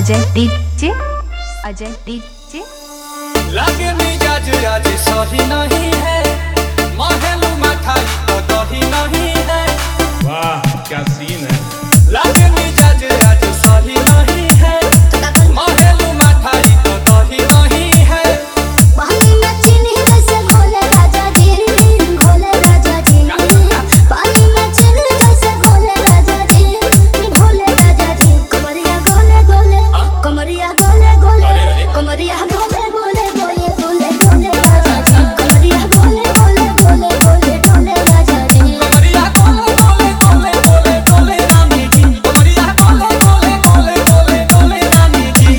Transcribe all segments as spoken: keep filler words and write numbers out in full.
Ajay DJ Ajay DJ लागे मिजाज आज सही नहीं है, महलू मठाई तो दही नहीं है। वाह क्या सीन है। लागे मिजाज आज सही नहीं है, महलू मठाई तो दही नहीं है। पानी में चीनी जैसे घोले राजा जी, घोले राजा जी। पानी में चीनी जैसे घोले राजा जी, घोले राजा जी। कमरिया गोले गोले, कमरिया गोले गोले, कमरिया गोले गोले गोले गोले गोले राजा जी। कमरिया गोले गोले गोले गोले गोले राजा जी। कमरिया गोले गोले गोले गोले गोले रानी जी। कमरिया गोले गोले गोले गोले गोले रानी जी।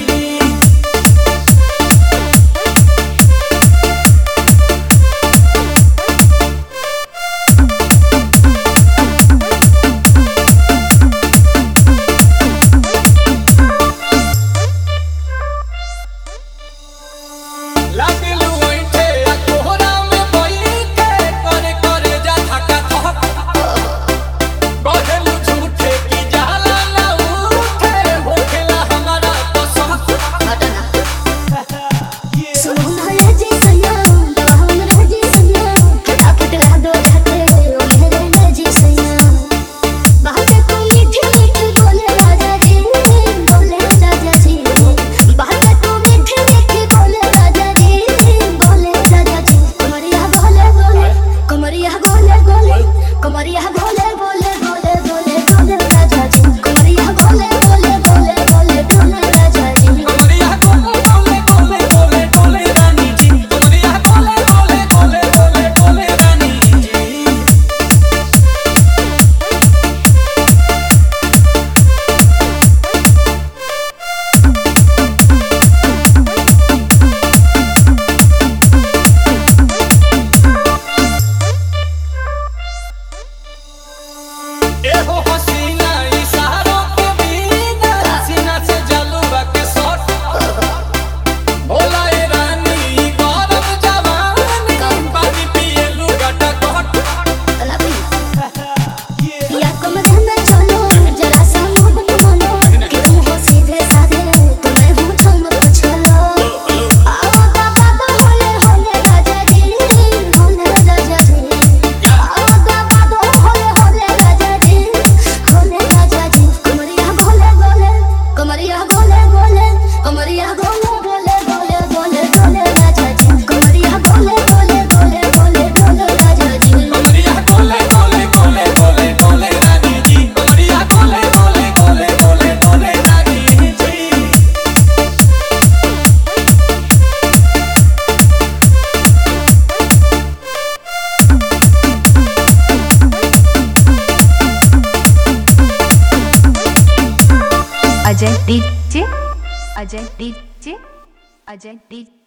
लागलू ओइठे आ कोहरा में बैठे, करे करे जा धक्का धक। कहलू झूठे की जाला ना उठे, होखेला हमारा तो शौक। सुना रे जी सैया, हम रे जी सैया। फटाफट ला दो झटे, ओ मेरे रे जी सैया। बातें तो मीठी मीठी बोले राजा जी, बोले राजा जी। बातें तो मीठी मीठी बोले राजा जी, बोले राजा जी। कमरिया गोले गोले, कमरिया गोले गोले, कमरिया गोले गोले गोले गोले गोले राजा जी। कमरिया गोले गोले गोले गोले गोले राजा जी। कमरिया गोले गोले गोले गोले गोले रानी जी। कमरिया गोले गोले गोले गोले गोले रानी जी। एहो हसीना इशारों के बिना, सीना से जलवा के शॉट। भोला ए रानी गौरव जवानी, पानी पिए लुगाटा कोट। या कमरे में चलो, जरा सा मुंह घुमाओ। कि तुम हो सीधे साधे, तो मैं हूँ ठमक छलो। आओ बाबा तो होले होले राजा जी, होले राजा जी। आओ बाबा तो होले होले राजा जी, होले राजा जी। कमरिया गोले गोले, कमरिया गोले गोले, कमरिया गोले गोले गोले गोले गोले राजा जी। कमरिया गोले गोले गोले गोले गोले राजा जी। कमरिया गोले गोले गोले गोले गोले रानी जी। कमरिया गोले गोले गोले गोले गोले रानी जी। Ajay DJ Ajay DJ Ajay DJ